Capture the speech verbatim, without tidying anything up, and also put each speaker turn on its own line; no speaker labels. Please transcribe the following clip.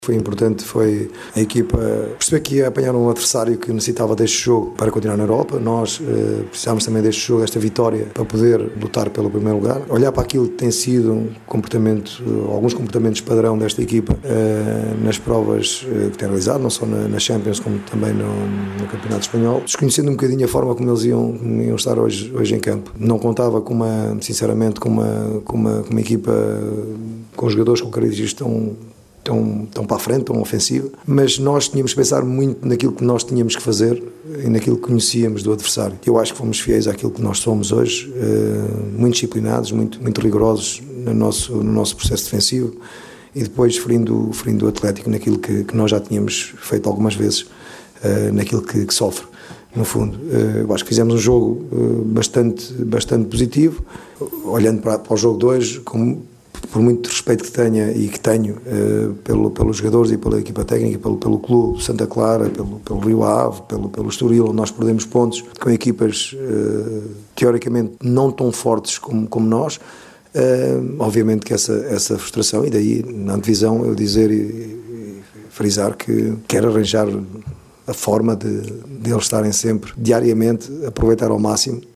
Foi importante, foi a equipa perceber que ia apanhar um adversário que necessitava deste jogo para continuar na Europa. Nós uh, precisávamos também deste jogo, desta vitória, para poder lutar pelo primeiro lugar. Olhar para aquilo que tem sido um comportamento, uh, alguns comportamentos padrão desta equipa uh, nas provas uh, que tem realizado, não só na, na Champions como também no, no Campeonato Espanhol, desconhecendo um bocadinho a forma como eles iam, iam estar hoje, hoje em campo. Não contava com uma, sinceramente, com uma, com uma, com uma equipa com jogadores com características tão Tão, tão para a frente, tão ofensiva, mas nós tínhamos que pensar muito naquilo que nós tínhamos que fazer e naquilo que conhecíamos do adversário. Eu acho que fomos fiéis àquilo que nós somos hoje, muito disciplinados, muito, muito rigorosos no nosso, no nosso processo defensivo e depois ferindo, ferindo o Atlético naquilo que, que nós já tínhamos feito algumas vezes, naquilo que, que sofre. No fundo, eu acho que fizemos um jogo bastante, bastante positivo, olhando para, para o jogo de hoje, como por muito respeito que tenha e que tenho uh, pelo, pelos jogadores e pela equipa técnica, pelo, pelo clube Santa Clara, pelo, pelo Rio Ave, pelo, pelo Estoril, onde nós perdemos pontos com equipas uh, teoricamente não tão fortes como, como nós, uh, obviamente que essa, essa frustração, e daí na divisão eu dizer e, e frisar que quero arranjar a forma de, de eles estarem sempre, diariamente, aproveitar ao máximo